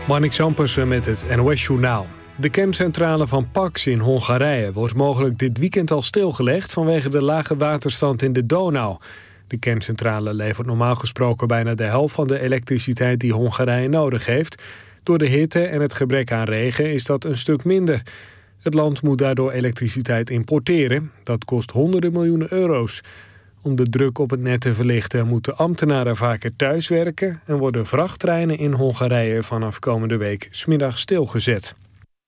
Marnik Zampersen met het NOS-journaal. De kerncentrale van Paks in Hongarije wordt mogelijk dit weekend al stilgelegd vanwege de lage waterstand in de Donau. De kerncentrale levert normaal gesproken bijna de helft van de elektriciteit die Hongarije nodig heeft. Door de hitte en het gebrek aan regen is dat een stuk minder. Het land moet daardoor elektriciteit importeren. Dat kost honderden miljoenen euro's. Om de druk op het net te verlichten moeten ambtenaren vaker thuiswerken en worden vrachttreinen in Hongarije vanaf komende week 's middags stilgezet.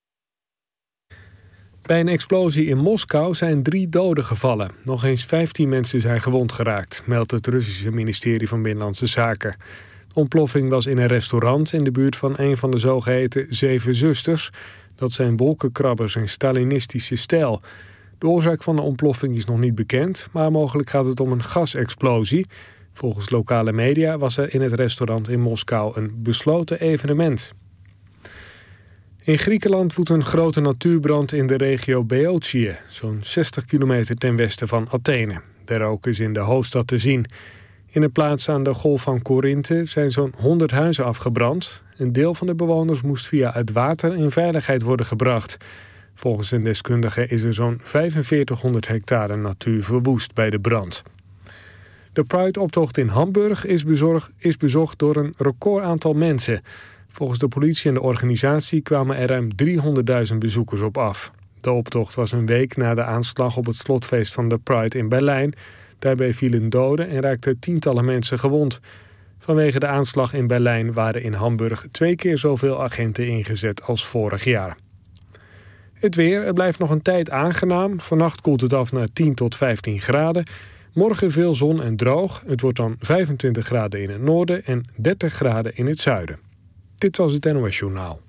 Bij een explosie in Moskou zijn 3 doden gevallen. Nog eens 15 mensen zijn gewond geraakt, meldt het Russische ministerie van Binnenlandse Zaken. De ontploffing was in een restaurant in de buurt van een van de zogeheten 7 zusters. Dat zijn wolkenkrabbers in Stalinistische stijl. De oorzaak van de ontploffing is nog niet bekend, maar mogelijk gaat het om een gasexplosie. Volgens lokale media was er in het restaurant in Moskou een besloten evenement. In Griekenland woedt een grote natuurbrand in de regio Boeotië, zo'n 60 kilometer ten westen van Athene. De rook is in de hoofdstad te zien. In een plaats aan de golf van Korinthe zijn zo'n 100 huizen afgebrand. Een deel van de bewoners moest via het water in veiligheid worden gebracht. Volgens een deskundige is er zo'n 4500 hectare natuur verwoest bij de brand. De Pride-optocht in Hamburg is bezocht door een record aantal mensen. Volgens de politie en de organisatie kwamen er ruim 300.000 bezoekers op af. De optocht was een week na de aanslag op het slotfeest van de Pride in Berlijn. Daarbij vielen doden en raakten tientallen mensen gewond. Vanwege de aanslag in Berlijn waren in Hamburg 2 keer zoveel agenten ingezet als vorig jaar. Het weer, het blijft nog een tijd aangenaam. Vannacht koelt het af naar 10 tot 15 graden. Morgen veel zon en droog. Het wordt dan 25 graden in het noorden en 30 graden in het zuiden. Dit was het NOS Journaal.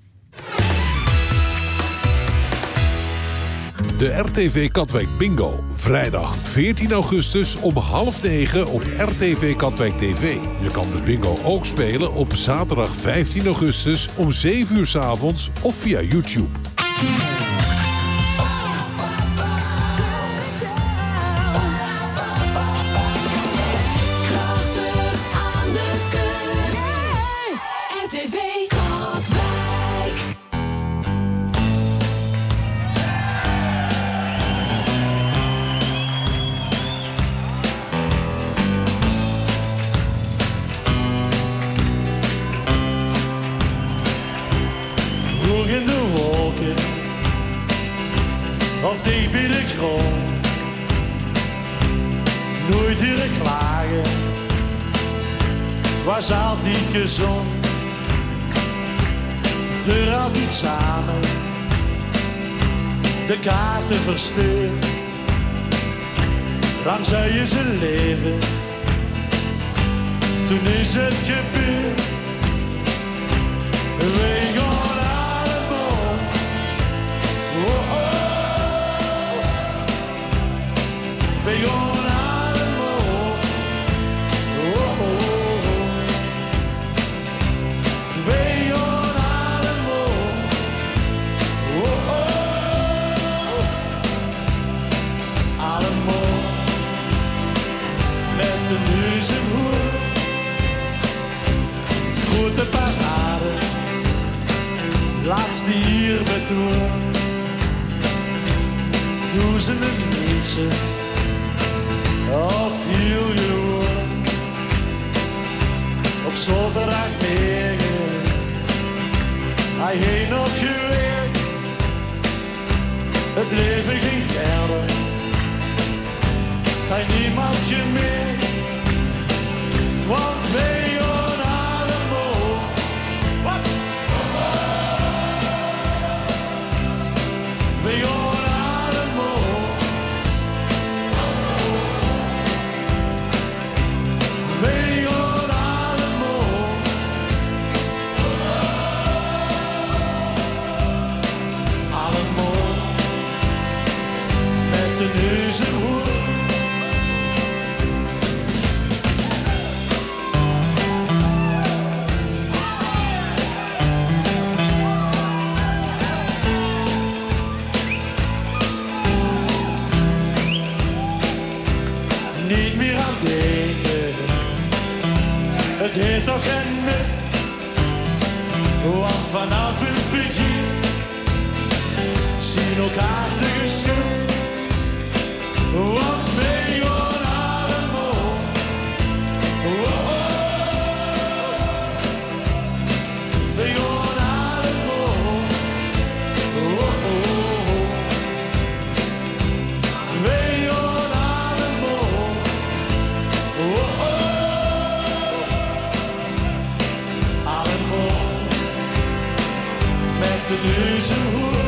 De RTV Katwijk Bingo. Vrijdag 14 augustus om 8:30 op RTV Katwijk TV. Je kan de bingo ook spelen op zaterdag 15 augustus om 7 uur 's avonds of via YouTube. Of diep in de grond, nooit hier klagen, was altijd gezond. Voor altijd samen, de kaarten verstuurd, dan zou je ze leven. Toen is het gebeurd, we gaan allemaal, oh oh. We gaan allemaal, oh, oh, oh. We gaan allemaal, oh, oh. Allemaal met de neus in hoed. Grote parade, laatste hier betoon. Duizenden mensen. Of heel gewoon op zondagmorgen, hij heeft nog gewerkt, het leven ging verder, hij niemand gemerkt, want wij gaan allemaal, wat? We gaan allemaal. Niet meer aan denken, het heet toch geen nut. Want vanaf het begin zien elkaar te geschud. Want mee on allemaal. Mee on allemaal. Mee on allemaal. Allemaal. Met de neus en hoer.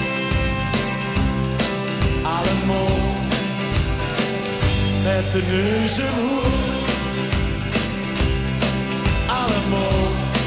Allemaal. Met de neus en hoer. Allemaal.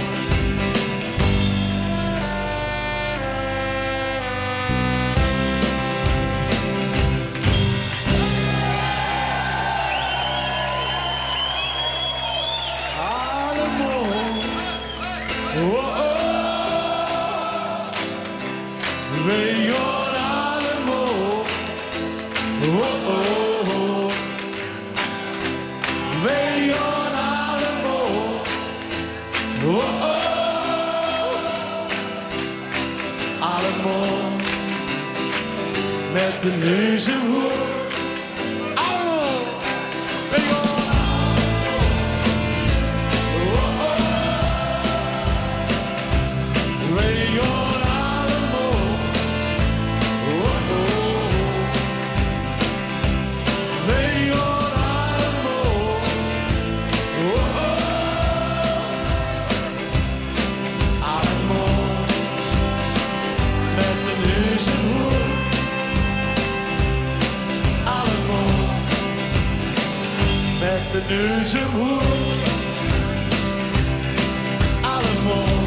Met de neus en hoer. Allemaal. De neus en hoer. Allemaal.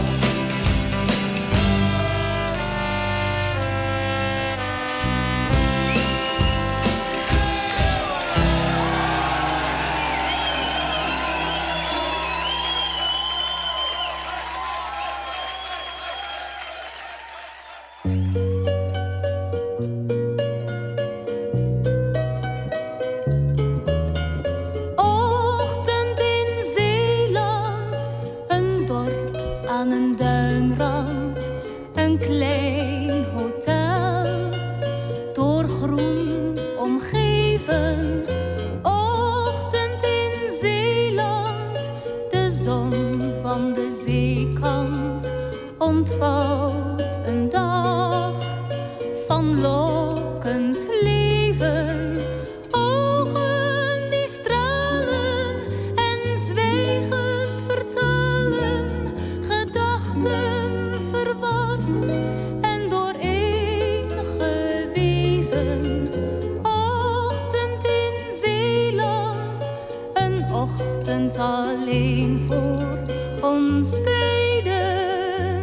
Alleen voor ons beiden.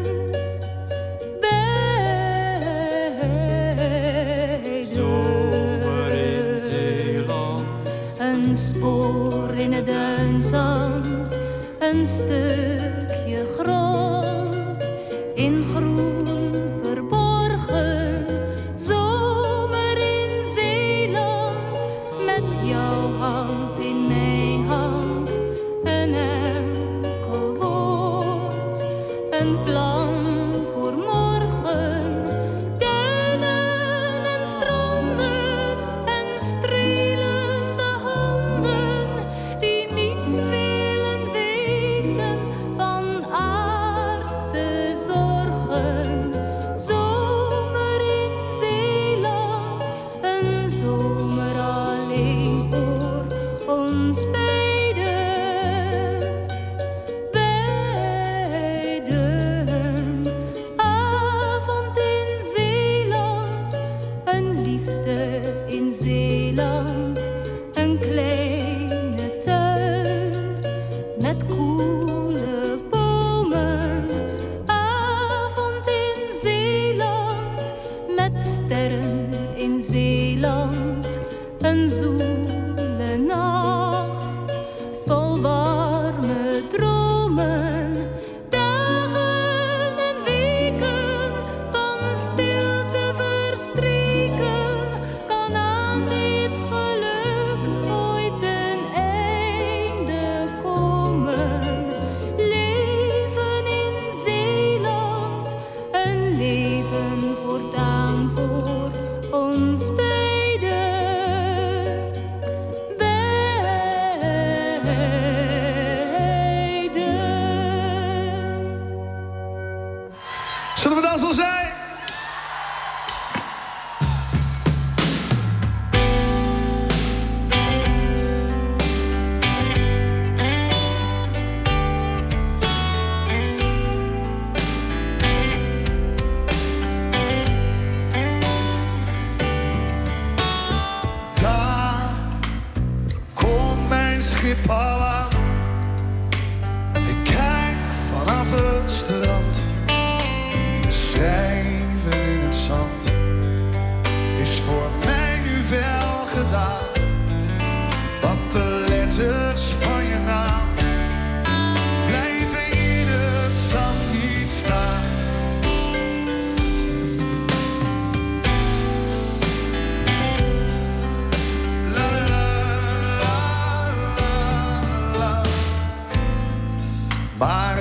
Zomer in Zeeland. Een spoor in het duinzand. Een stukje grond in groen verborgen. Zomer in Zeeland. Met jouw hand in mijn hand. Een plan voor morgen, duinen en stranden en strelende handen die niets willen weten van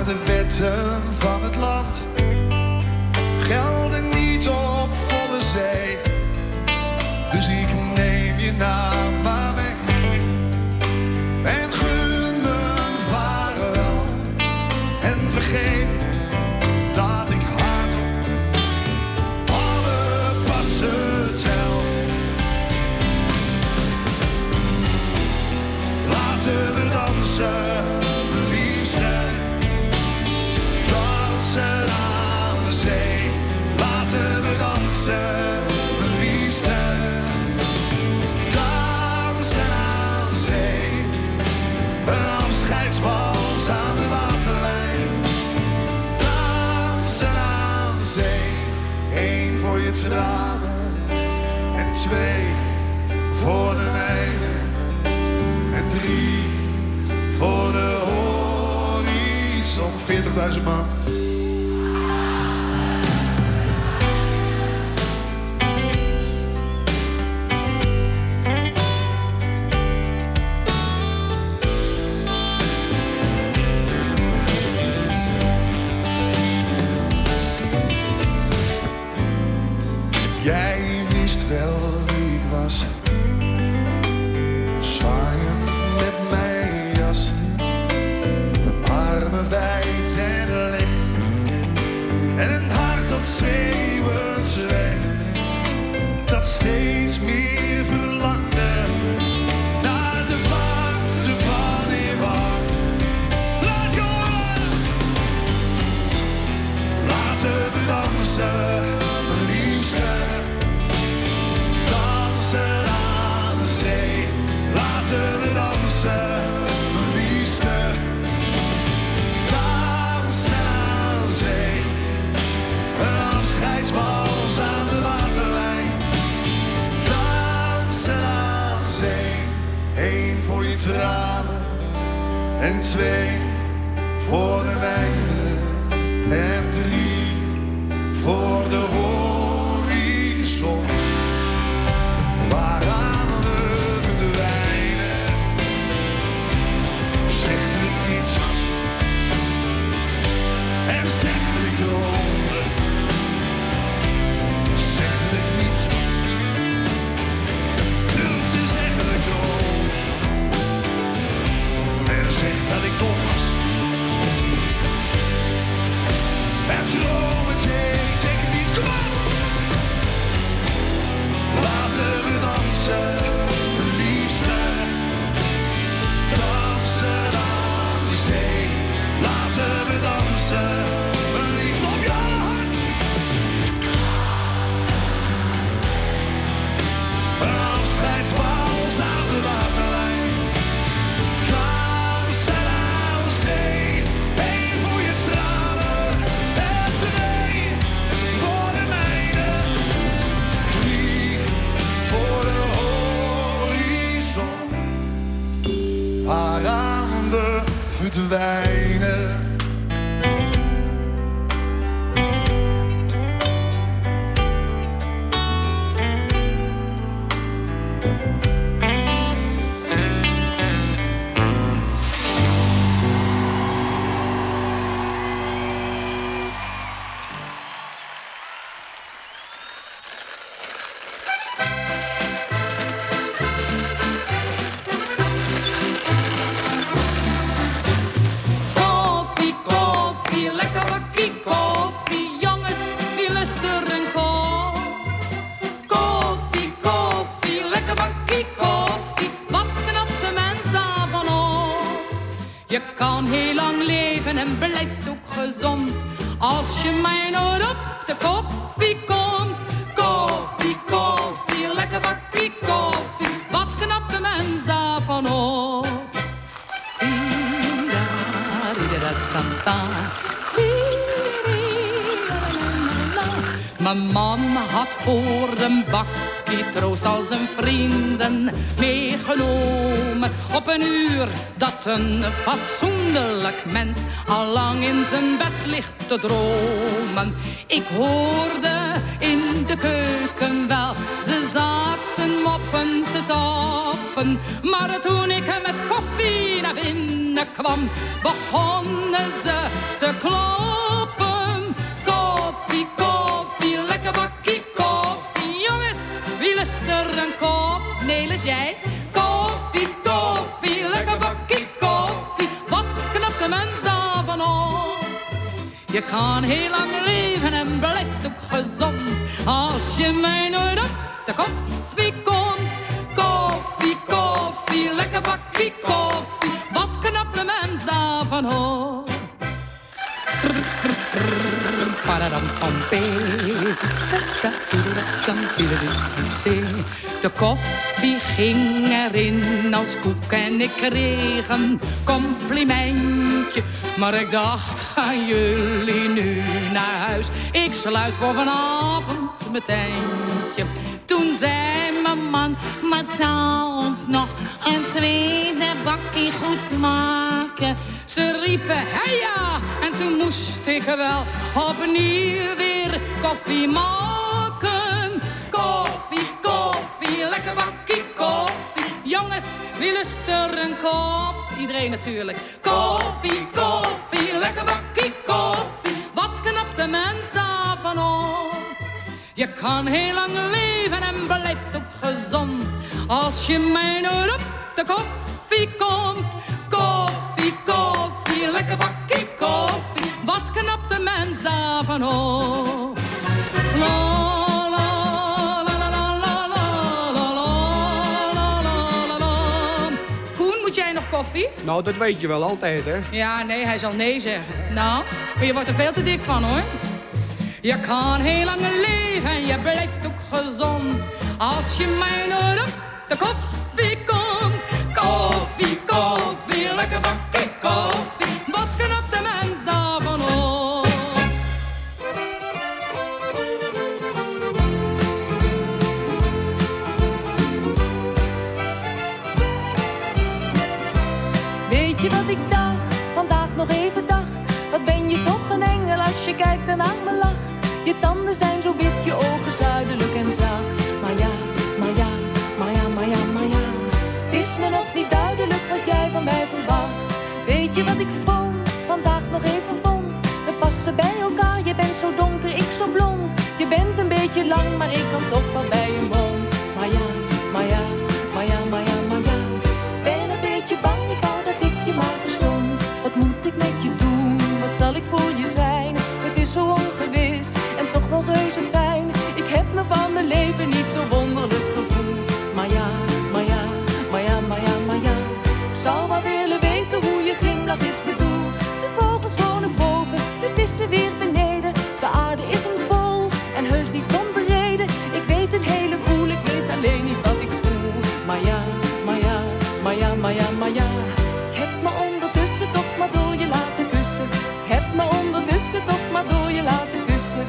Maar de wetten van het land gelden niet op volle zee. Dus ik neem je naam maar mee en gun me vaarwel. En vergeet dat ik hardop alle passen tel. Laten we dansen, liefste, dansen aan de zee. Laten we dansen, liefste, dansen aan de zee. Een afscheidswals aan de waterlijn. Dansen aan de zee. 1 voor je tranen en 2 voor de mijne. En 3 voor de horizon. 40.000 man. Jij wist wel wie ik was. Zwaaiend met mijn jas. Mijn armen wijd en leg. En een hart dat schreeuwend zweeg. Dat steeds meer verlangde naar de warmte van je wang. Laat je horen. Laten we dansen, mijn liefste. Dansen aan de zee. Laten we dansen, mijn liefste. Dansen aan de zee. Een afscheidswals aan de waterlijn. Dansen aan de zee. 1 voor je tranen en 2 voor de mijne. En 3 voor de horizon. Waaraan we verdwijnen. Zeg dat het niets was. En zeg dat ik droomde. Zeg dat het niets was. Durf te zeggen dat ik droomde. En zeg dat ik dom was. En dromen take niet, kom op. Laten we dansen, liefste. Dansen aan de zee. Laten we dansen, liefste. Op je hart. Een afscheidswals aan de waterlijn. Dansen aan de zee. 1 voor je tranen en 2 voor de mijne. 3 voor de horizon. Waaraan we verdwijnen. Koffie, koffie, lekker bakkie koffie. Jongens, wie lust er een kop? Koffie, koffie, lekker bakkie koffie. Wat knapt de mens daarvan op? Je kan heel lang leven en blijft ook gezond. Als je mij nooit op de koffie komt. Koffie, koffie, lekker bakkie koffie. Wat knapt de mens daarvan op? Mijn man had voor een bakkie troost al zijn vrienden meegenomen. Op een uur dat een fatsoenlijk mens al lang in zijn bed ligt te dromen. Ik hoorde in de keuken wel, ze zaten moppen te tappen. Maar toen ik met koffie naar binnen binnenkwam, begonnen ze te kloppen. Koffie, koffie, lekker bakkie koffie. Jongens, wie lust er een kop? Nelis, jij? Koffie, koffie, lekker bakkie koffie. Wat knapt de mens daarvan op? Je kan heel lang leven en blijft ook gezond als je mij nooit op de koffie komt. Koffie, koffie, lekker bakkie koffie. Wat knapt de mens daarvan op? De koffie ging erin als koek en ik kreeg een complimentje. Maar ik dacht, gaan jullie nu naar huis? Ik sluit voor vanavond mijn tentje. Toen zei mijn man, maar zou ons nog een tweede bakkie goed smaken? Ze riepen, hey ja, en toen moest ik wel opnieuw weer koffie maken. Koffie, koffie, lekker bakkie koffie. Jongens, wie lust er een kop? Iedereen natuurlijk. Koffie, koffie, lekker bakkie koffie. Wat knapt de mens daarvan op? Je kan heel lang leven en blijft ook gezond als je mij nooit op de koffie komt. Koffie, koffie, lekker bakkie koffie. Wat knapt de mens daarvan op? La, la, la, la, la, la, la, la, la, la. Koen, moet jij nog koffie? Nou, dat weet je wel altijd, hè? Ja, nee, hij zal nee zeggen. Nou, maar je wordt er veel te dik van, hoor. Je kan heel lang leven en je blijft ook gezond als je mij nooit op de koffie komt. Koffie, koffie, lekker bakkie koffie. Wat knapt de mens daarvan op? Weet je wat ik dacht, vandaag nog even dacht? Wat ben je toch een engel als je kijkt en aan me lacht? Je tanden zijn zo wit, je ogen zuidelijk en zacht. Maar ja, maar ja, maar ja, maar ja, maar ja. Het is me nog niet duidelijk wat jij van mij verwacht. Weet je wat ik vond, vandaag nog even vond? We passen bij elkaar, je bent zo donker, ik zo blond. Je bent een beetje lang, maar ik kan toch wel bij je mond. Maar ja, maar ja, maar ja, maar ja, maar ja. Ben een beetje bang, ik wou dat ik je maar verstond. Wat moet ik met je doen, wat zal ik voor je zijn? Het is zo ongewis en toch wel reuze fijn. Ik heb me van mijn leven niet zo wonderlijk gevoeld. Maar ja, maar ja, maar ja, maar ja, maar ja. Ik zou wel willen weten hoe je glimlach is bedoeld. De vogels wonen boven, de vissen weer beneden. De aarde is een bol en heus niet zonder reden. Ik weet een heleboel, ik weet alleen niet wat ik voel. Maar ja, maar ja, maar ja, maar ja, maar ja. Ik heb me ondertussen toch maar door je laten kussen. Ik heb me ondertussen toch maar door je laten kussen.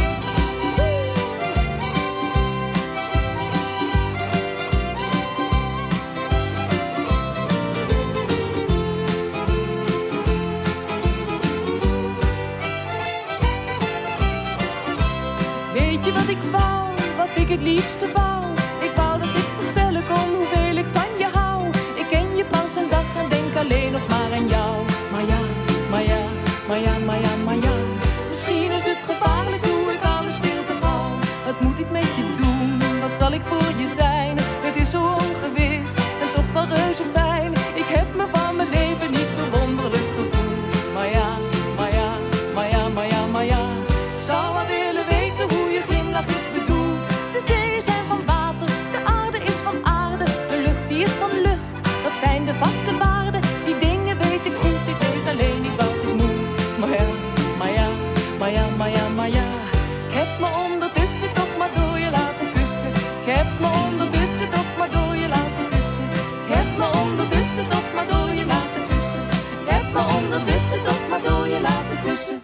Weet je wat ik wou, wat ik het liefste wou? Ik wou dat ik vertellen kon hoeveel ik van je hou. Ik ken je pas een dag en denk alleen nog maar aan jou. Maar ja, maar ja, maar ja, maar ja, maar ja. Misschien is het gevaarlijk, doe ik alles veel te gauw. Wat moet ik met je doen, wat zal ik voor je zijn? Het is zo ongewis en toch wel reuze fijn. Ik heb me van mijn leven niet zo wonderlijk gevoeld. Maar ja, maar ja, maar ja, maar ja, maar ja. Zou wel willen weten hoe je glimlach is bedoeld. De zeeën zijn van water, de aarde is van aarde. De lucht die is van lucht, dat zijn de vaste waarden. Die dingen weet ik goed, ik weet alleen niet wat ik moet. Maar ja, maar ja, maar ja, maar ja, maar ja. Ik heb me ondertussen toch maar door je laten kussen. Ik heb me ondertussen toch maar door je laten kussen. Ik heb me ondertussen toch maar door je laten kussen. Ik heb me ondertussen toch maar door je laten kussen.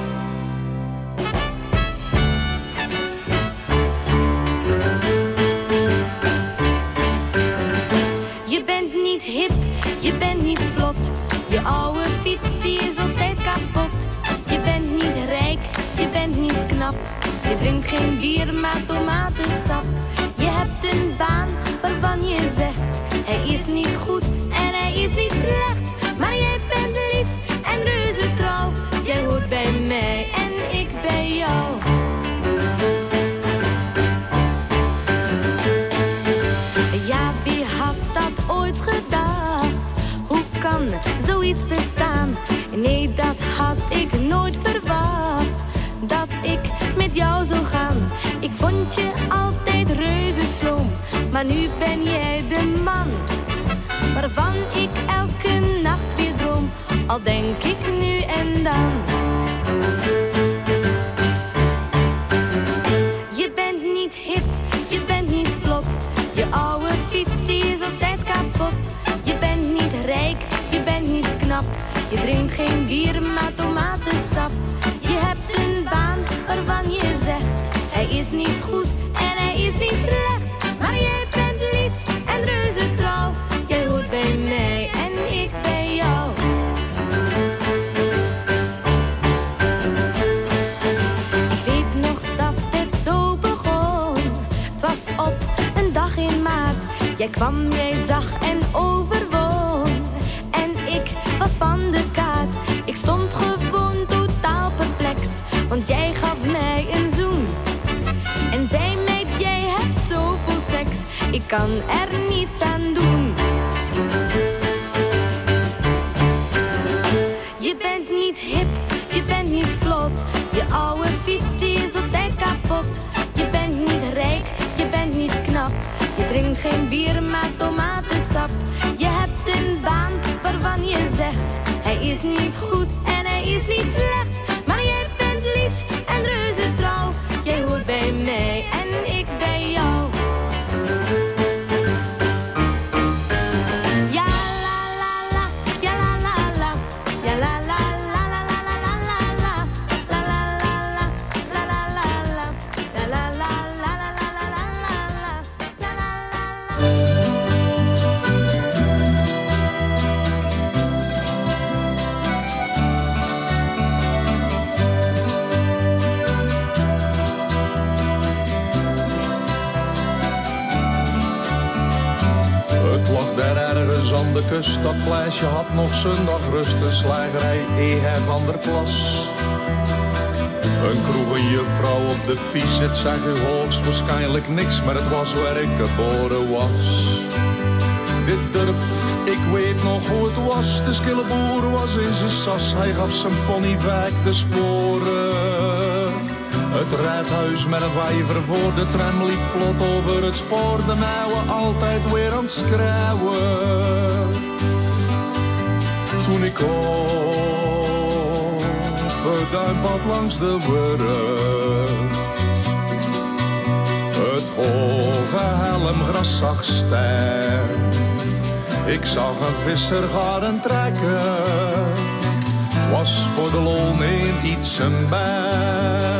Je bent niet hip, je bent niet vlot. Je oude fiets die is altijd kapot. Je bent niet rijk, je bent niet knap. Je drinkt geen bier, maar tomatensap. Je hebt een baan waarvan je zegt: hij is niet goed en hij is niet slecht. Maar jij bent maar nu ben jij de man waarvan ik elke nacht weer droom, al denk ik nu en dan. Je bent niet hip, je bent niet vlot, je oude fiets die is altijd kapot. Je bent niet rijk, je bent niet knap, je drinkt geen bier maar tomatensap. Je hebt een baan waarvan je zegt, hij is niet goed en hij is niet slecht, maar jij bent lief en reuze trouw. Jij hoort bij mij en ik bij jou. Ik weet nog dat het zo begon. Het was op een dag in maart. Jij kwam, jij zag en overwon. En ik was van de kaart. Ik stond gewoon totaal perplex, want jij gaf mij een zoen. En zei meid, jij hebt zoveel seks, ik kan er niets aan doen. Je bent niet hip, je bent niet vlot, je oude fiets die is altijd kapot. Je bent niet rijk, je bent niet knap, je drinkt geen bier maar tomatensap. Je hebt een baan waarvan je zegt, hij is niet goed en hij is niet slecht, maar jij bent lief en reuze trouw. Jij hoort bij mij en ik bij jou. Ja la la la, ja la la la, ja la la la la la la la la, la la la la, la la la la, la la la la la la la la la, la la la. Het lag daar ergens aan de kust, dat pleisje had nog zondag rust. De slagerij E.H. van der Plas. Een kroegenjuffrouw op de fiets, het zag u hoogstwaarschijnlijk niks, maar het was waar ik geboren was. Dit dorp, ik weet nog hoe het was, de skille boer was in zijn sas, hij gaf zijn pony vaak de sporen. Het raadhuis met een vijver voor de tram liep vlot over het spoor. De mouwen altijd weer aan het schreeuwen. Toen ik op het duimpad langs de Wurft het hoge helmgras zag staan. Ik zag een visser garen trekken. Het was voor de lol niet iets een bij.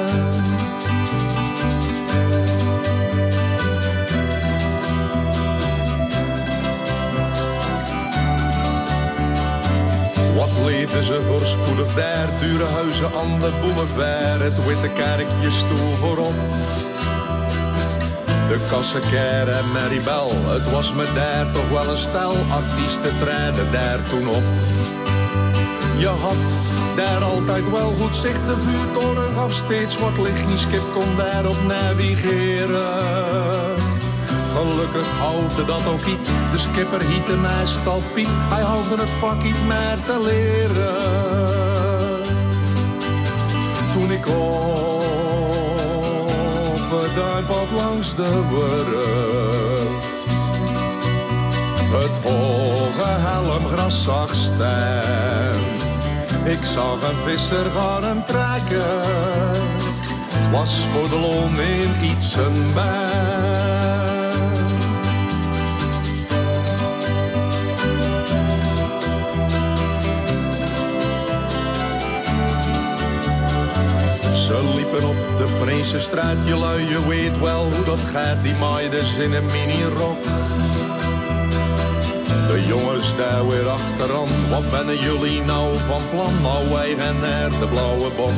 Wat leven ze voorspoedig daar, dure huizen aan de boulevard, het witte kerkje stoel voorop. De kassenker en Maribel, het was me daar toch wel een stel, artiesten treden daar toen op. Je had daar altijd wel goed zicht, de vuurtoren gaf steeds wat licht, die skip kon daarop navigeren. Gelukkig hoefde dat ook niet, de skipper hiette meestal Piet. Hij hoefde het vak niet meer te leren. Toen ik op het duimpad langs de Wurft het hoge helmgras zag staan. Ik zag een visser garen trekken. Het was voor de lol in iets een bij. Ze liepen op de Prinsenstraat, jelui, je weet wel hoe dat gaat, die meiders in een mini-rok. De jongens daar weer achteraan, wat bennen jullie nou van plan? Nou, wij gaan naar de blauwe bok.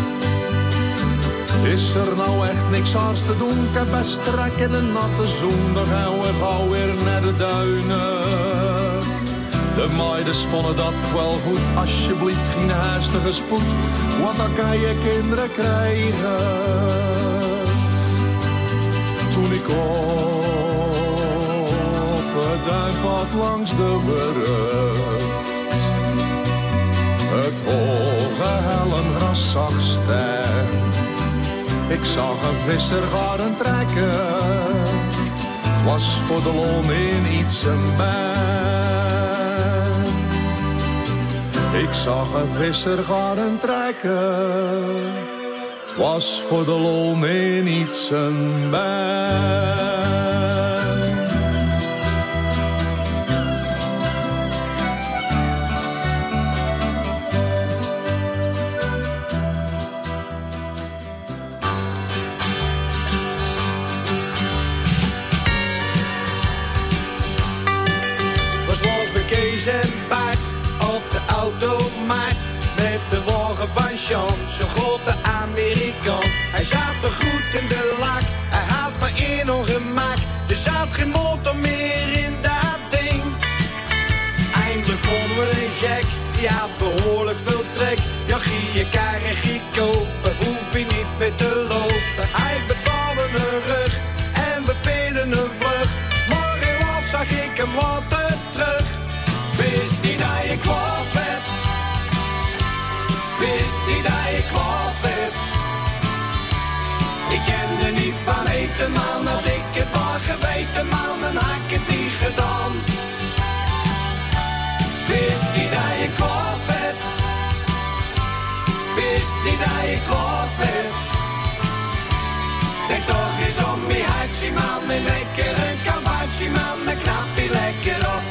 Is er nou echt niks anders te doen? Ik heb best trek in een natte zoen, dan gaan we gauw weer naar de duinen. De meiders vonden dat wel goed, alsjeblieft geen haastige spoed, want dan kan je kinderen krijgen. Toen ik op het duimpad langs de Wurft het hoge helmgras zag staan. Ik zag een visser garen trekken. Het was voor de lol in Ietsenberg. Ik zag een visser gaan trekken. Het was voor de lol in Ietsenberg. En Bart op de automaat met de wagen van Sean, zo'n grote Amerikaan. Hij zat er goed in de lak, hij had me in ongemak. Er zat geen motor meer in dat ding. Eindelijk vonden we een gek, die had behoorlijk veel trek. Ja, gie je kar en gie kopen, hoef je niet meer te lopen. Hij betaalde een rug en we peden een vlucht. Maar helaas zag ik hem later terug. Wist niet dat je kwaad werd. Wist niet dat je kwaad werd. Ik kende niet van eten, man. Had ik het maar geweten, man, dan had ik het niet gedaan. Wist niet dat je kwaad werd. Wist niet dat je kwaad werd. Denk toch eens om je hartje, man. En lekker een kabaatje, man. Dan knap je lekker op.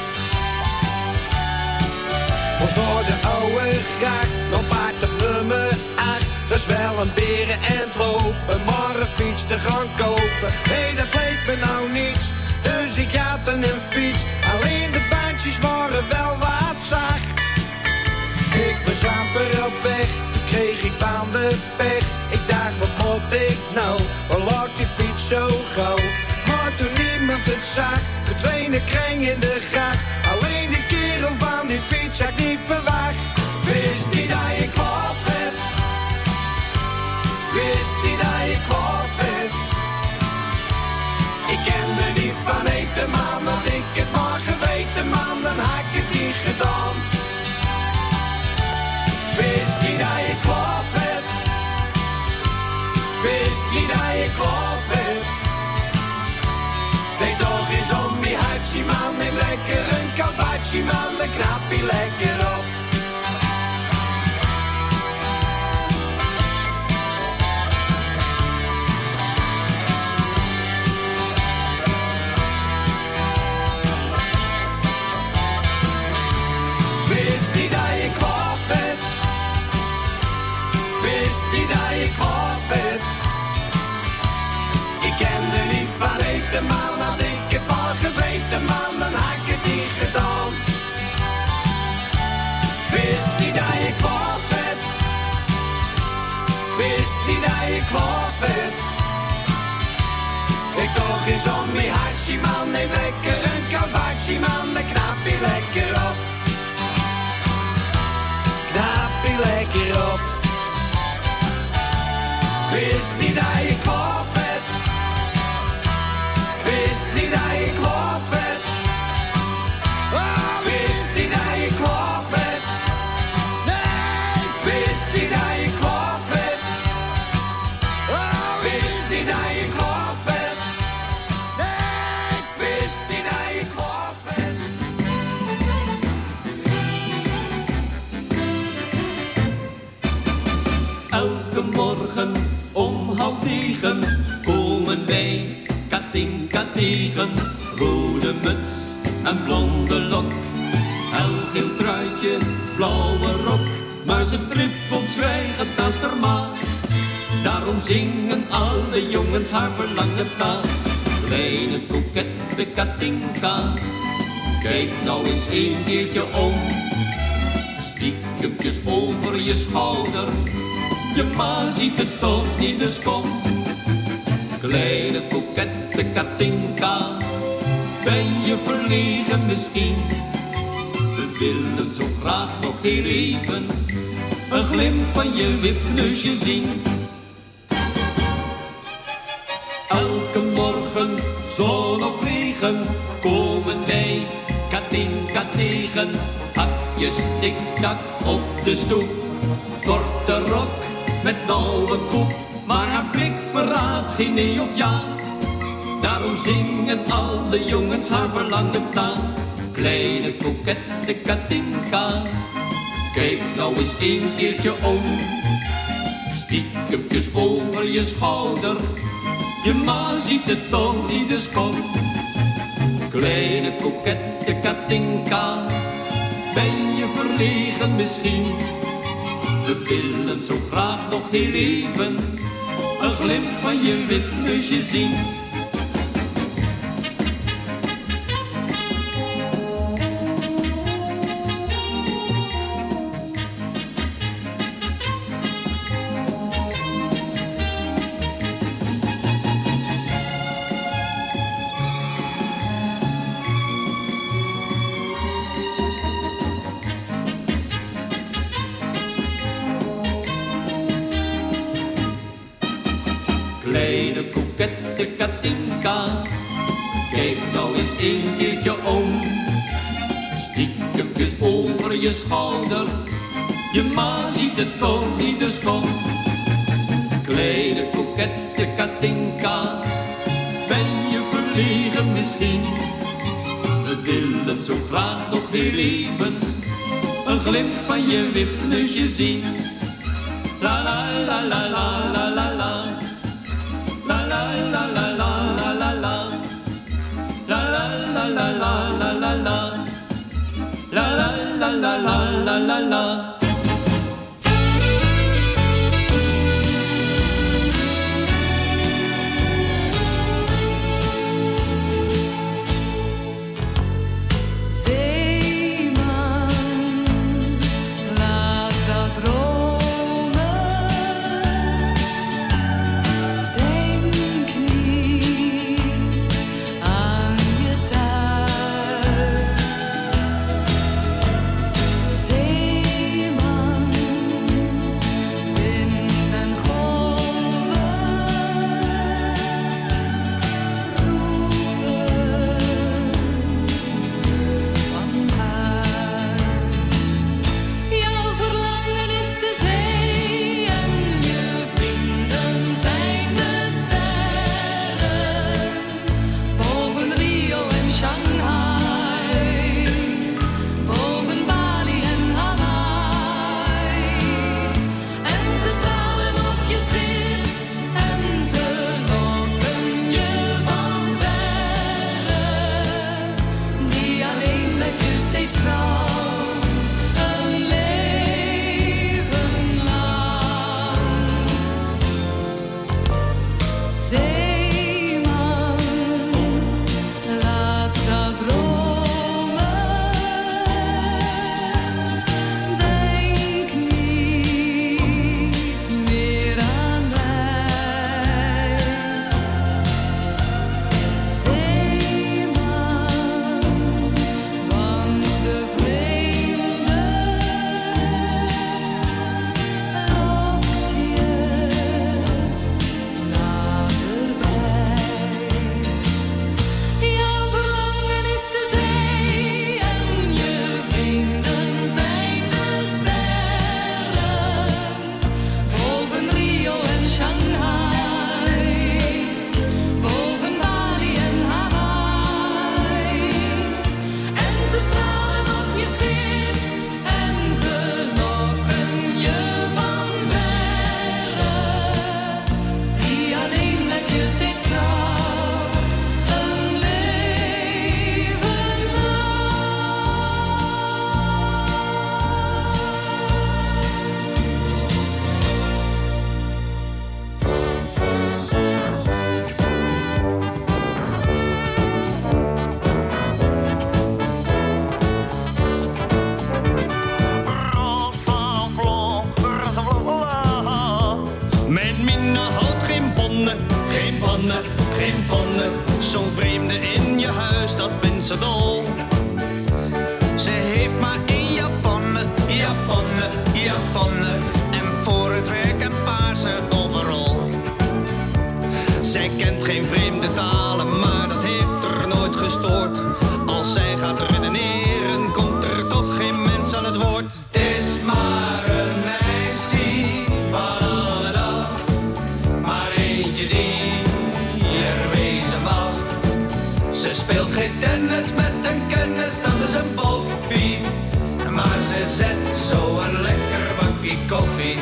Ons door de oude gracht, nog paard de nummer 8. Dat is wel een beren en lopen, maar een fiets te gaan kopen. Nee, dat leek me nou niets, dus ik had een fiets. Alleen de bandjes waren wel wat zacht. Ik was amper op weg, toen kreeg ik bandenpech. Ik dacht, wat moet ik nou, waar lag die fiets zo gauw? Maar toen niemand het zag, verdween de kring in de gracht. Alleen die kerel van die fiets had ik niet verwacht. Wist niet dat je kwaad werd. Wist niet dat je kwaad werd. Ik kende niet van eten, man. Had ik het maar geweten, man, dan had ik het niet gedaan. Wist niet dat je kwaad werd. Wist niet dat je kwaad werd. Denk toch eens om je hartje, man. Neem lekker een kabaatje, man, dan knap je lekker op. Wist niet dat je kwaad werd. Wist niet dat je kwaad werd. Ik kende niet van eten, man. Had ik het maar geweten, man, dan had ik het niet gedaan. Wist niet dat je kwaad werd. Wist niet dat je kwaad werd. Ik toch eens om je hartje, man. Neem lekker een kabaatje, man, dan knap je lekker op. Knap je lekker op. Wist niet dat je kwaad werd. Wist niet dat je kwaad werd. Wist niet dat je kwaad werd. Nee, wist niet dat je kwaad werd. Wist niet dat je kwaad werd. Nee, wist niet dat je kwaad werd. Elke morgen om 8:30 komen wij Katinka tegen. Rode muts en blonde lok, helgeel truitje, blauwe rok. Maar ze trippelt zwijgend naast haar maag. Daarom zingen alle jongens haar verlangen taal. Kleine kokette Katinka, kijk nou eens een keertje om. Stiekempjes over je schouder, je ma ziet het toch niet, dus kom. Kleine kokette Katinka, ben je verlegen misschien? We willen zo graag nog heel even een glimp van je wipneusje zien. Elke morgen, zon of regen, komen wij Katinka tegen. Hakjes tik-tak op de stoep, korte rok met nauwe koep. Maar haar blik verraadt geen nee of ja. Daarom zingen al de jongens haar verlangen na. Kleine kokette Katinka, kijk nou eens een keertje om. Stiekempjes over je schouder, je ma ziet het toch niet, dus kom. Kleine kokette Katinka, ben je verlegen misschien? We willen zo graag nog heel even een glimp van je wipneusje zien. Kleine kokette Katinka, kijk nou eens een keertje om. Stiekempjes over je schouder, je ma ziet het toch niet, dus kom. Kleine kokette Katinka, ben je verlegen misschien? We willen zo graag nog heel even een glimp van je wipneusje zien. La la la la la la la la. La la la la la la la la. La la la la la la la la. La la la la la la la la. Geen pannen, zo'n vreemde in je huis, dat vindt ze dol. Ze heeft maar één japonne, japonne, japonne. En voor het werk een paarse overal. Zij kent geen vreemde talen, maar dat heeft er nooit gestoord. Als zij gaat redeneren, komt er toch geen mens aan het woord. Het is maar een meisje van alle dag, maar eentje die er wezen mag. tennis met een kennis, dat is een boffie. Maar ze zet zo een lekker bakje koffie.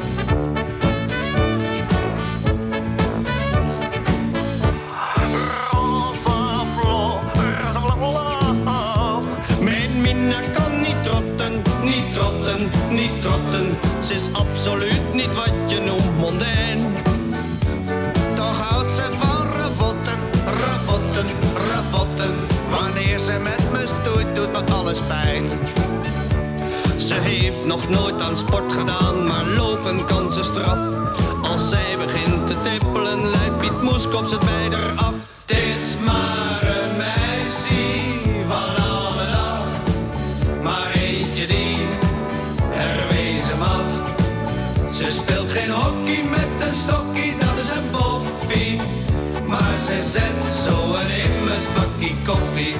Mijn Minna kan niet trotten, niet trotten, niet trotten. Ze is absoluut niet wat je noemt mondijn. Toch houdt ze van ravotten, ravotten, ravotten. Wanneer ze met me stoeit, doet me alles pijn. Ze heeft nog nooit aan sport gedaan, maar lopen kan ze straf. Als zij begint te tippelen, leidt Piet Moeskop het bij haar af. Het is maar een meisje van alle dag, maar eentje die er wezen mag. Ze speelt geen hockey met een stokkie, dat is een boffie. Maar ze zet zo een immers bakkie koffie.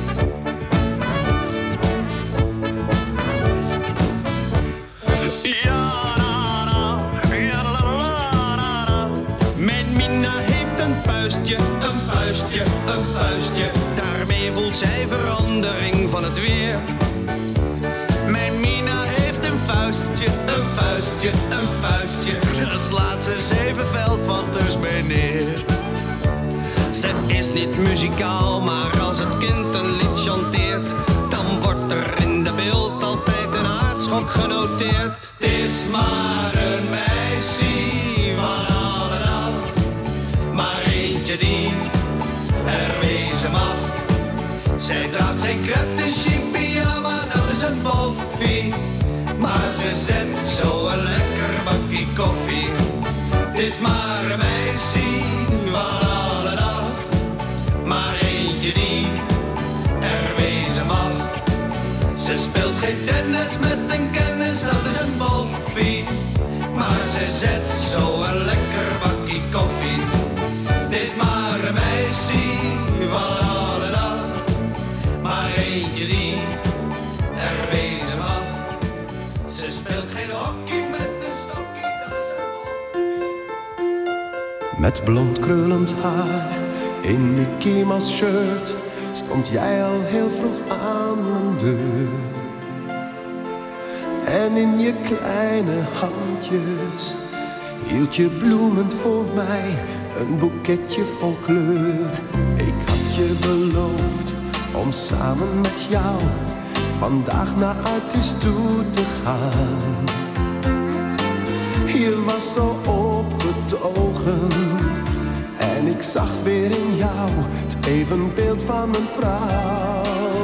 Een vuistje, daarmee voelt zij verandering van het weer. Mijn Mina heeft een vuistje, een vuistje, een vuistje. Daar slaat ze 7 veldwachters mee neer. Ze is niet muzikaal, maar als het kind een lied chanteert, dan wordt er in de beeld altijd een aardschok genoteerd. Het is maar een meisje van alle dag, maar eentje die er wezen mag. Zij draagt geen crêpe pyjama, dat is een boffie. Maar ze zet zo een lekker bakje koffie. Het is maar een meisje van alle dag, maar eentje die er wezen mag. Ze speelt geen tennis met een kennis, dat is een boffie. Maar ze zet zo een lekker bakje koffie. Het is maar een meisje van alle dag, maar eentje die er wezen mag. Ze speelt geen hockey met een stokkie, dat is een boffie. Met blond krullend haar in Mickey Mouse shirt stond jij al heel vroeg aan mijn deur. En in je kleine handjes hield je bloemend voor mij een boeketje vol kleur. Ik had je beloofd om samen met jou vandaag naar Artis toe te gaan. Je was zo opgetogen en ik zag weer in jou het evenbeeld van mijn vrouw.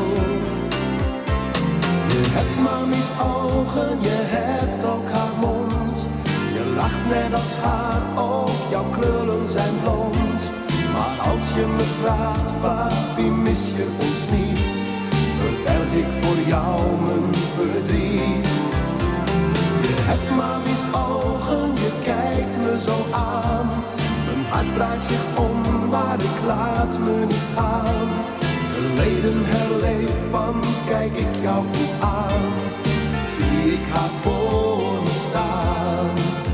Je hebt mami's ogen, je hebt ook haar mond. Je lacht net als haar, ook jouw krullen zijn blond. Maar als je me vraagt, papi, mis je ons niet, verberg ik voor jou mijn verdriet. Je hebt mami's ogen, je kijkt me zo aan. Mijn hart draait zich om, maar ik laat me niet gaan. Verleden herleefd, want kijk ik jou goed aan, zie ik haar voor me staan.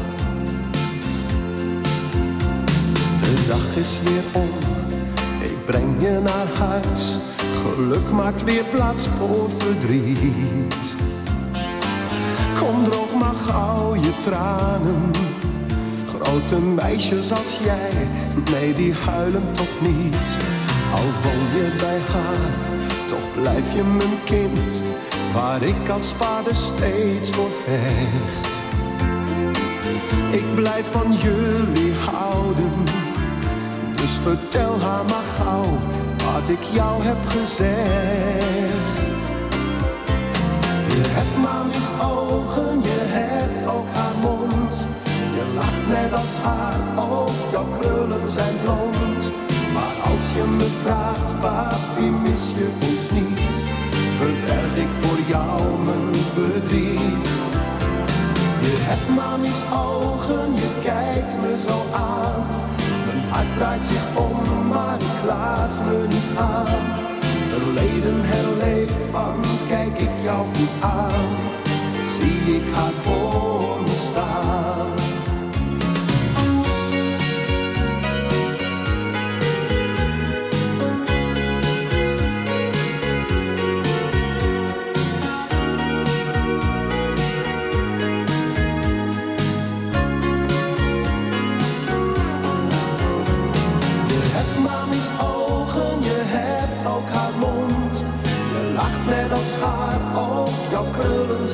De dag is weer om, ik breng je naar huis. Geluk maakt weer plaats voor verdriet. Kom, droog maar gauw je tranen. Grote meisjes als jij, nee, die huilen toch niet. Al woon je bij haar, toch blijf je mijn kind, waar ik als vader steeds voor vecht. Ik blijf van jullie houden, dus vertel haar maar gauw wat ik jou heb gezegd. Je hebt mami's ogen, je hebt ook haar mond. Je lacht net als haar, ook jouw krullen zijn blond. Maar als je me vraagt, papi, mis je ons niet, verberg ik voor jou mijn verdriet. Je hebt mami's ogen, je kijkt me zo aan. Mijn hart draait zich om, maar ik laat me niet gaan. Verleden herleefd, want kijk ik jou goed aan, zie ik haar voor me staan.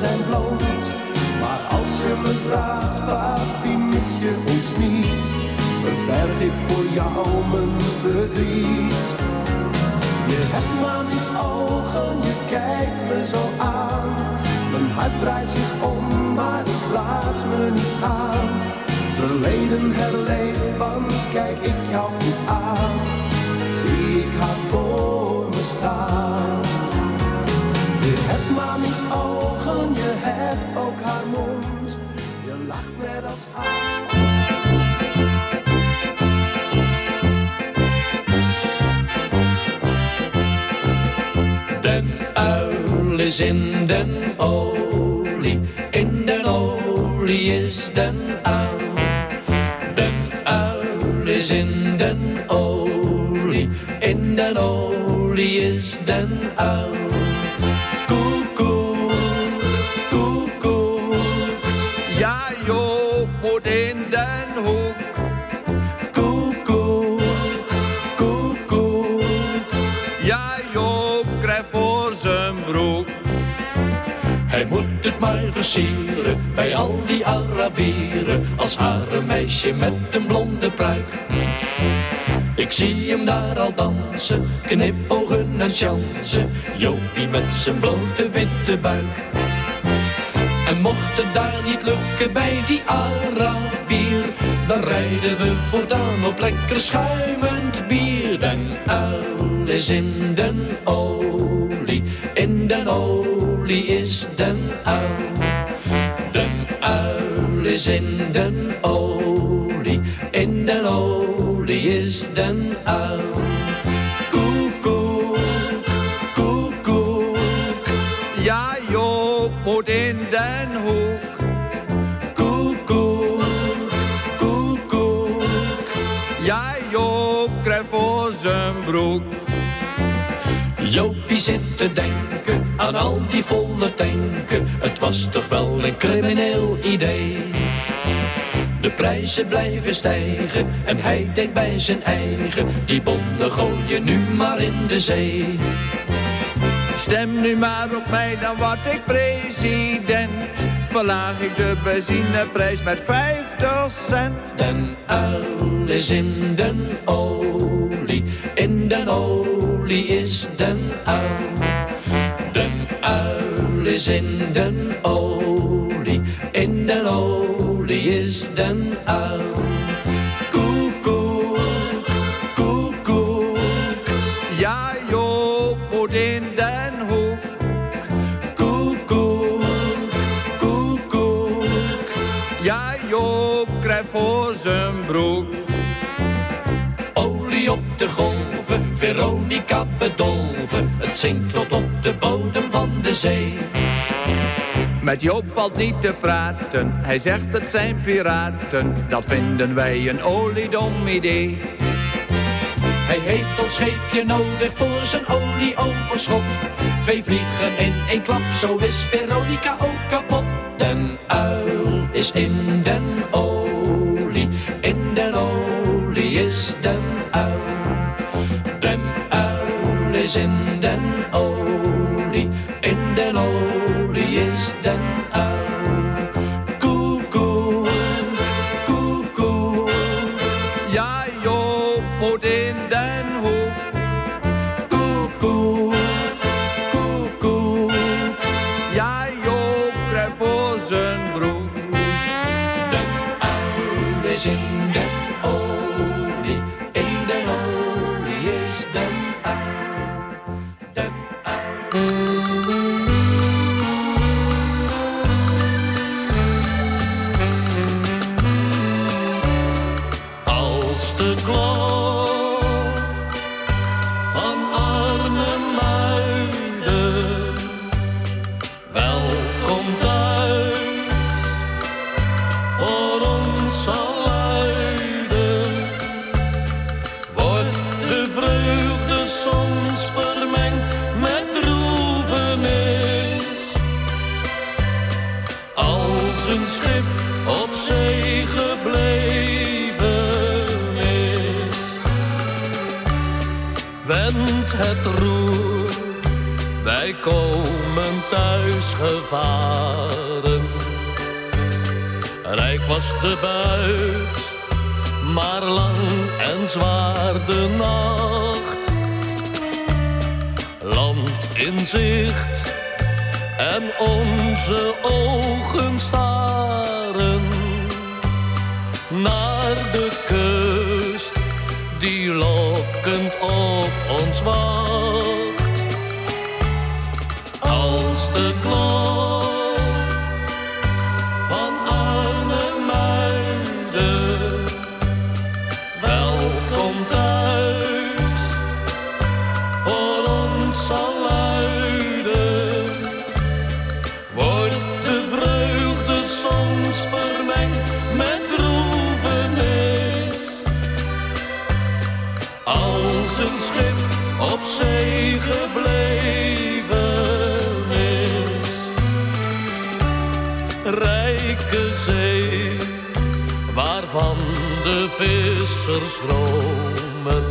zijn blond. Maar als je me vraagt, papi, mis je ons niet, verberg ik voor jou mijn verdriet. Je hebt mami's ogen, je kijkt me zo aan. Mijn hart draait zich om, maar ik laat me niet gaan. Verleden herleefd, want kijk ik jou goed aan, zie ik haar voor me staan. Je hebt mami's ogen, je hebt ook haar mond, je lacht net als haar. Den uil is in den olie, in den olie is den uil. Den uil is in den olie, in den olie is den uil. Koekoek, koekoek. Ja, Joop moet in den hoek. Koekoek, koekoek. Ja, Joop krijgt voor zijn broek. Hij moet het maar versieren bij al die Arabieren als harenmeisje met een blonde pruik. Ik zie hem daar al dansen, knipogen en chansen, Jopie met zijn blote witte buik. En mocht het daar niet lukken bij die Arabier, dan rijden we voortaan op lekker schuimend bier. Den uil is in den olie, in den olie is den uil. Den uil is in den olie, in den olie is den uil. Koekoek, koekoek. Ja, Joop moet in den hoek. Koekoek, koekoek. Ja, Joop krijgt voor zijn broek. Jopie zit te denken aan al die volle tanken. Het was toch wel een crimineel idee. De prijzen blijven stijgen en hij denkt bij zijn eigen, die bonnen gooien nu maar in de zee. Stem nu maar op mij, dan word ik president. Verlaag ik de benzineprijs met 50 cent. Den uil is in den olie, in den olie is den uil. Den uil is in den olie, in den olie is den uil. Koekoek, koekoek. Ja, Joop moet in den hoek. Koekoek, koekoek. Ja, Joop krijgt voor zijn broek. Olie op de golven, Veronica bedolven. Het zinkt tot op de bodem van de zee. Met Joop valt niet te praten, hij zegt het zijn piraten. Dat vinden wij een oliedom idee. Hij heeft ons scheepje nodig voor zijn olieoverschot. 2 vliegen in 1 klap, zo is Veronica ook kapot. Den uil is in den olie, in den olie is den uil. Den uil is in den olie, in den olie is den uil. Koekoek, koekoek. Ja, Joop moet in den hoek. Koekoek, koekoek. Ja, Joop krijgt voor zijn broek. Den uil is in den olie, in den olie is den uil. Den Als de klok van Arnhem-Muiden welkom thuis voor ons zal luiden, wordt de vreugde soms vermengd met droevenis. Als een schip op zee gebleven is, wendt het roer Wij komen thuis gevaren. Rijk was de buit, maar lang en zwaar de nacht. Land in zicht en onze ogen staren naar de kust die lokkend op ons wacht. Als de klok van Arnhem-Muiden welkom thuis voor ons zal luiden, wordt de vreugde soms vermengd met droevenis. Als een schip op zee gebleven is, rijke zee waarvan de vissers dromen.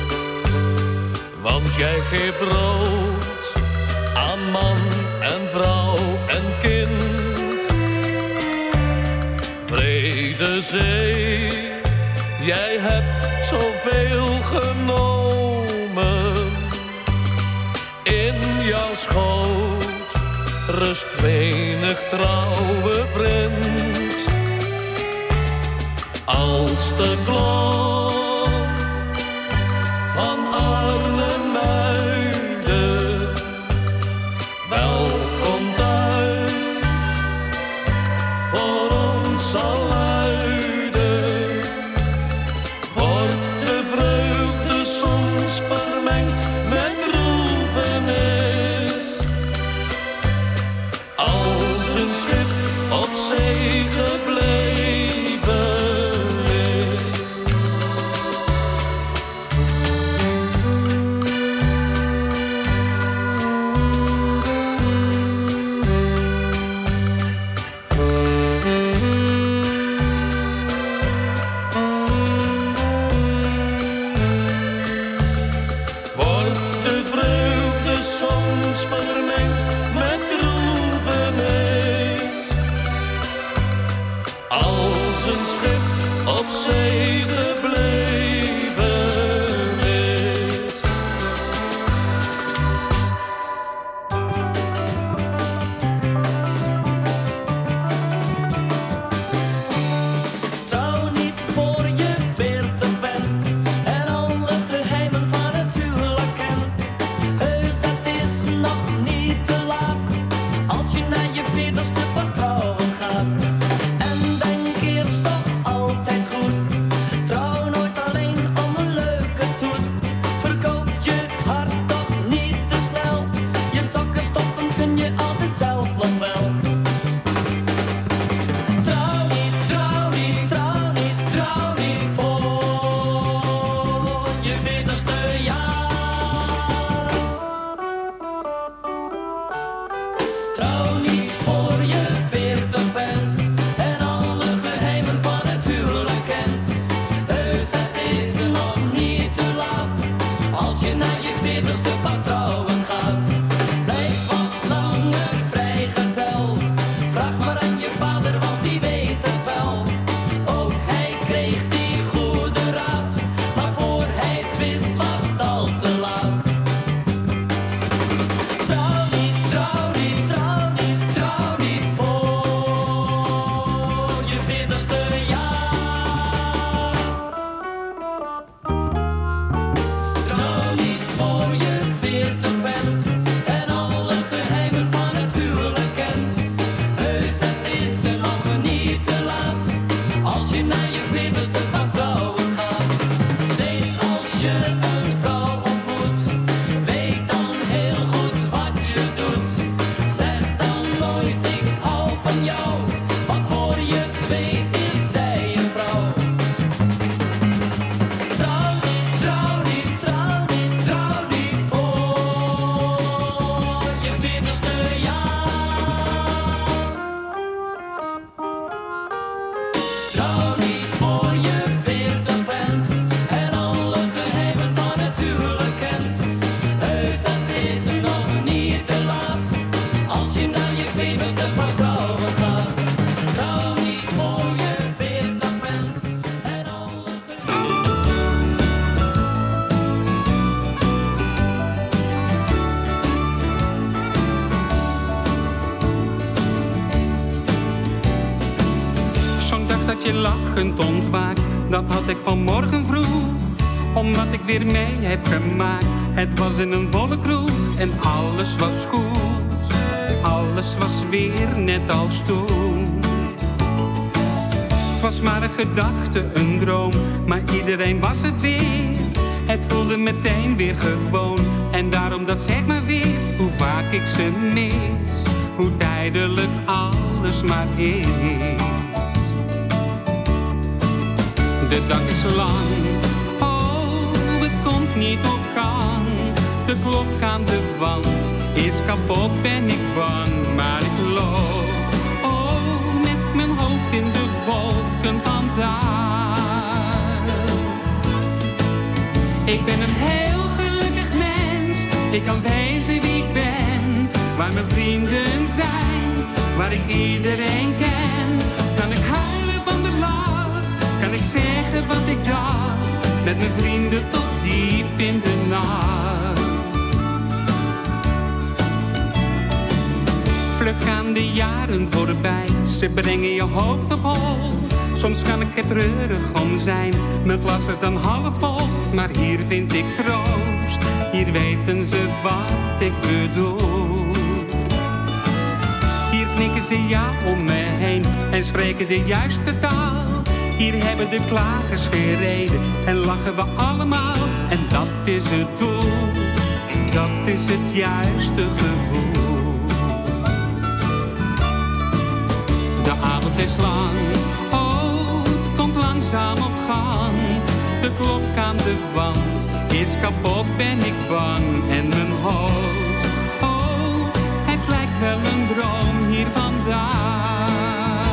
Want jij geeft brood aan man en vrouw en kind. Vrede zee, jij hebt zoveel genomen. In jouw schoot rust menig trouwe vriend. Als de klok van Arnhem-Muiden welkom thuis voor ons zal luiden, wordt de vreugde soms vermengd met droevenis. Als een schip op zee gebleven is. Wordt de vreugde soms vermengd met droevenis. Als een schip op zee gebleven is. Trouw niet voor je 40 bent en alle geheimen van het huwelijk kent. Heus, het is nog niet te laat als je naar je 40ste pas trouwen gaat. En denk eerst toch altijd goed. Trouw nooit alleen om een leuke toet. Verkoop je hart toch niet te snel. Je sokken stoppen kun je altijd zelf nog wel. Trouw niet, trouw niet, trouw niet, trouw niet voor je 40ste jaar. Trouw niet voor je 40 bent en alle geheimen van het huwelijk kent. Heus, het is nog niet te laat als je naar je 40ste pas trouwen gaat. Blijf wat langer vrijgezel. Vraag maar aan je vader, want die weet het wel. Ook hij kreeg die goede raad, maar voor hij het wist was het al te laat. Trouw niet, trouw niet, trouw niet, trouw niet voor je 40ste jaar. Trouw niet voor je 40 bent en alle geheimen van het huwelijk kent. Heus, het is nog dat je lachend ontwaakt, dat had ik vanmorgen vroeg. Omdat ik weer mee heb gemaakt. Het was in een volle kroeg en alles was goed. Alles was weer net als toen. Het was maar een gedachte, een droom, maar iedereen was er weer. Het voelde meteen weer gewoon. En daarom dat zeg maar weer, hoe vaak ik ze mis. Hoe tijdelijk alles maar is. De dag is lang, oh, het komt niet op gang. De klok aan de wand is kapot, ben ik bang. Maar ik loop, oh, met mijn hoofd in de wolken vandaag. Ik ben een heel gelukkig mens, ik kan wezen wie ik ben. Waar mijn vrienden zijn, waar ik iedereen ken. Kan ik huilen van de lach, kan ik zeggen wat ik dacht. Met mijn vrienden tot diep in de nacht. Vlug gaan de jaren voorbij, ze brengen je hoofd op hol. Soms kan ik er treurig om zijn, mijn glas is dan half vol. Maar hier vind ik troost, hier weten ze wat ik bedoel. Hier knikken ze ja om me heen en spreken de juiste taal. Hier hebben de klagers gereden en lachen we allemaal. En dat is het doel, dat is het juiste gevoel. De avond is lang, oh, het komt langzaam op gang. De klok aan de wand is kapot, ben ik bang. En mijn hoofd, oh, het lijkt wel een droom hier vandaag.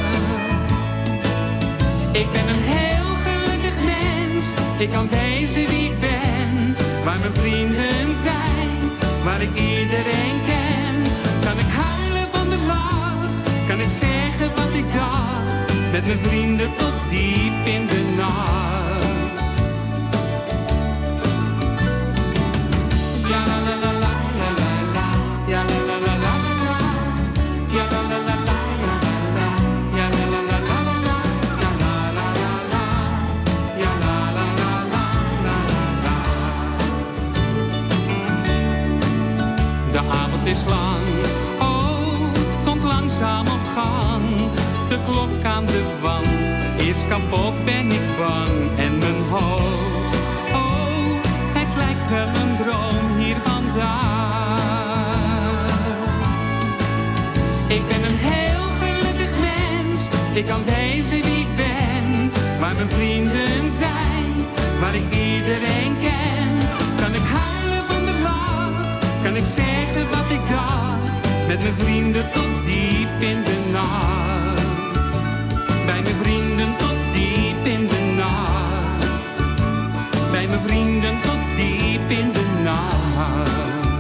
Ik ben een heel gelukkig mens, ik kan wezen wie ik ben. Waar mijn vrienden zijn, waar ik iedereen ken. Kan ik huilen van de lach, kan ik zeggen wat ik dacht. Met mijn vrienden tot diep in de nacht. Ja la la la la la la la. Ja la la la la la. Ja la la la la la la. Ja la la la la la. Ja la la la la. Ja la la la la la la. De avond is lang, oh, het komt langzaam op gang. De klok aan de wand is kapot, ben ik bang. En mijn hoofd, oh, het lijkt wel een droom hier vandaag. Ik ben een heel gelukkig mens, ik kan wezen wie ik ben. Waar mijn vrienden zijn, waar ik iedereen ken. Kan ik huilen van de lach, kan ik zeggen wat ik dacht. Met mijn vrienden tot diep in de nacht. Bij mijn vrienden tot diep in de nacht. Bij mijn vrienden tot diep in de nacht.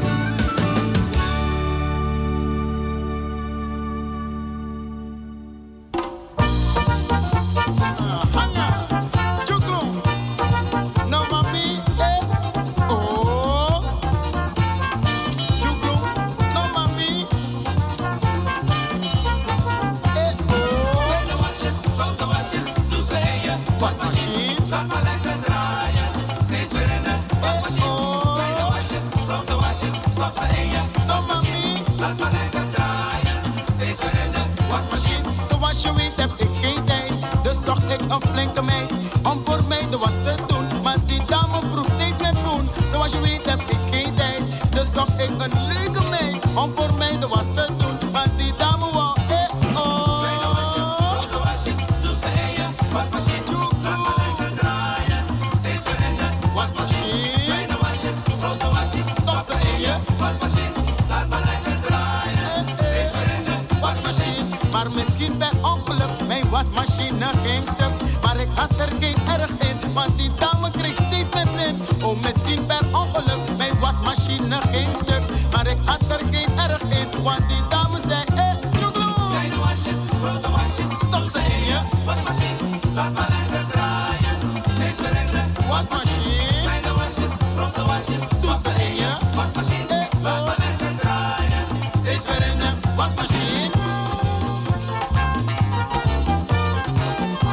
Een flinke meid om voor mij de was te doen. Maar die dame vroeg steeds meer groen. Zoals je weet heb ik geen tijd. Dus zocht ik een leuke meid om voor mij de was te doen. Maar die dame wou oh. Kleine wasjes, grote wasjes, doe ze in je wasmachine. Laat maar lekker draaien, steeds veranderen. Wasmachine. Kleine wasjes, grote wasjes, stop ze in je wasmachine. Laat maar lekker draaien, steeds veranderen. Wasmachine. Maar misschien per ongeluk mijn wasmachine ging stuk. Maar ik had er geen erg in, want die dame kreeg steeds meer zin. Oh, misschien per ongeluk, mijn wasmachine ging stuk. Maar ik had er geen erg in, want die dame zei joegloe. Kleine wasjes, grote wasjes, stop ze in je wasmachine. Laat maar lekker draaien, steeds veranderen. Wasmachine. Kleine wasjes, grote wasjes, stop ze in je wasmachine. Laat maar lekker draaien, steeds veranderen. Wasmachine.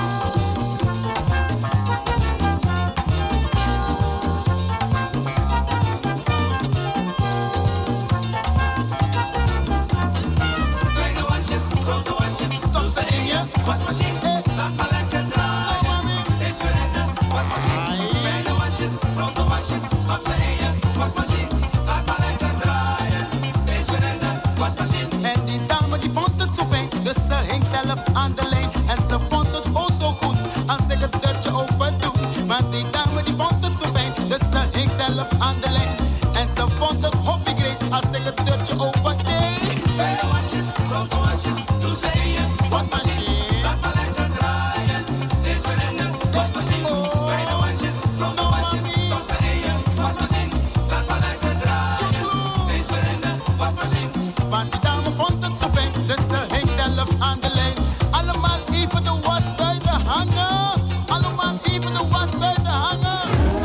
wasmachine. Laat maar lekker draaien. Steeds weer in de wasmachine. Bij de wasjes, grote wasjes, stop ze in je wasmachine. Laat maar lekker draaien. Steeds weer in de wasmachine. En die dame die vond het zo fijn, dus ze hing zelf aan de lijn. En ze vond het oh zo goed, als ik het deurtje open doe. Maar die dame die vond het zo fijn, dus ze hing zelf aan de lijn. En ze vond het hoppie great, als ik het deurtje open deed. Bij de wasjes, grote wasjes, doe ze in je wasmachine. Laat maar lekker draaien, steeds weer in de wasmachine. Bij de wasjes, grote wasjes, stop ze in je wasmachine. Laat maar lekker draaien, steeds weer in de wasmachine. Want die dame vond het zo fijn, dus ze hing zelf aan de lijn. Allemaal even de was buiten hangen. Allemaal even de was buiten hangen.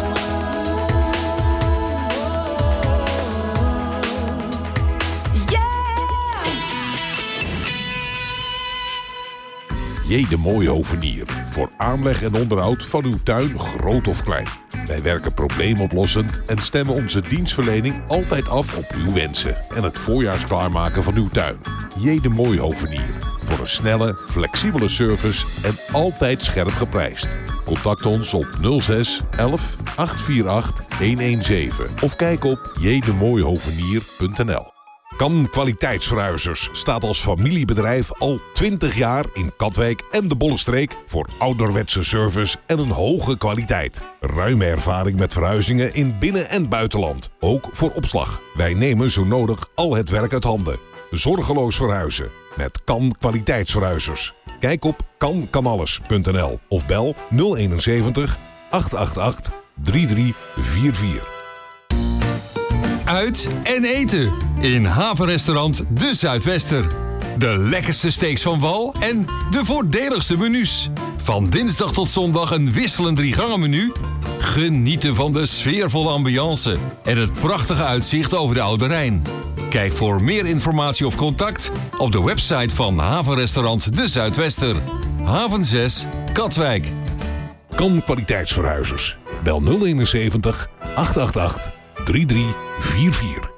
J. de Mooie Hovenier. Voor aanleg en onderhoud van uw tuin, groot of klein. Wij werken probleemoplossend en stemmen onze dienstverlening altijd af op uw wensen en het voorjaarsklaarmaken van uw tuin. J. de Mooie Hovenier. Voor een snelle, flexibele service en altijd scherp geprijsd. Contact ons op 06 11 848 117 of kijk op jdemooihovenier.nl. Kan Kwaliteitsverhuizers staat als familiebedrijf al 20 jaar in Katwijk en de Bollenstreek voor ouderwetse service en een hoge kwaliteit. Ruime ervaring met verhuizingen in binnen- en buitenland, ook voor opslag. Wij nemen zo nodig al het werk uit handen. Zorgeloos verhuizen met Kan Kwaliteitsverhuizers. Kijk op kankanalles.nl of bel 071 888 3344. Uit en eten in havenrestaurant De Zuidwester. De lekkerste steaks van wal en de voordeligste menus. Van dinsdag tot zondag een wisselend 3-gangen-menu. Genieten van de sfeervolle ambiance en het prachtige uitzicht over de Oude Rijn. Kijk voor meer informatie of contact op de website van havenrestaurant De Zuidwester. Haven 6, Katwijk. Kan Kwaliteitsverhuizers. Bel 071 888 3344.